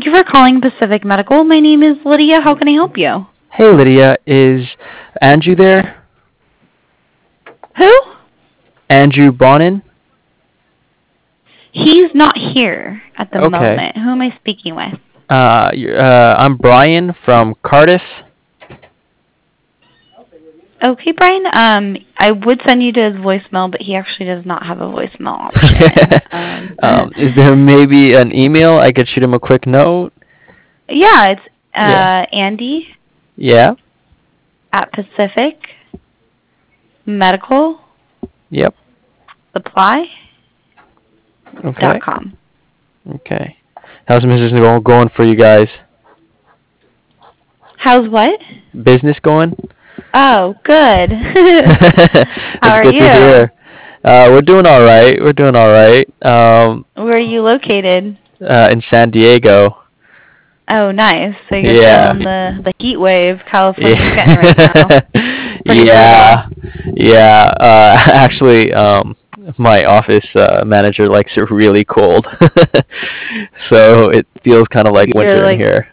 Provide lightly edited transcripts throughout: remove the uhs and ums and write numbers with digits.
Thank you for calling Pacific Medical. My name is Lydia. How can I help you? Hey, Lydia, is Andrew there? Who? Andrew Bonin? He's not here at the Okay. moment. Who am I speaking with? I'm Brian from Cardiff. Okay, Brian. I would send you to his voicemail, but he actually does not have a voicemail option. Is there maybe an email I could shoot him a quick note? Yeah, it's Yeah. Andy Yeah. at Pacific Medical Yep. Supply Okay. .com. Okay. How's business going for you guys? How's what? Business going? Oh, good. How That's are good to you? hear. We're doing all right. We're doing all right. Where are you located? In San Diego. Oh, nice. So you're Yeah. feeling the heat wave California's getting right now. Yeah. Pretty brutal. Yeah. Yeah. Actually, my office manager likes it really cold, so it feels kind of like You're winter in like here.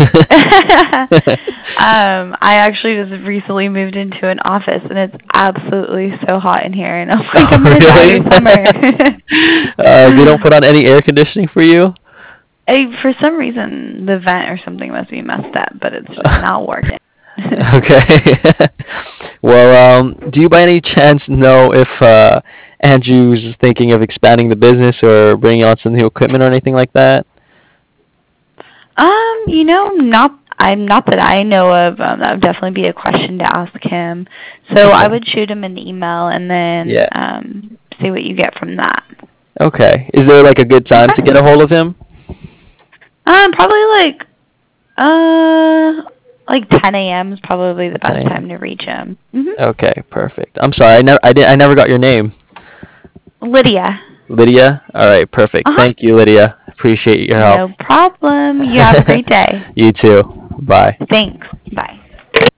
I actually just recently moved into an office and it's absolutely so hot in here and I'm like I'm Oh, gonna die really? in summer. They don't put on any air conditioning for you? For some reason the vent or something must be messed up, but it's just not working. Okay. Well, do you by any chance know if Andrew's thinking of expanding the business or bringing on some new equipment or anything like that? Not I'm not that I know of. That would definitely be a question to ask him. So I Okay. would shoot him an email and then Yeah. see what you get from that. Okay. Is there like a good time to Okay. get a hold of him? Probably like 10 a.m. is probably the 10 best a.m. time to reach him. Okay, perfect. I'm sorry, I never got your name. Lydia. Lydia? All right, perfect. Uh-huh. Thank you, Lydia. Appreciate your help. No problem. You have a great day. You too. Bye. Thanks. Bye.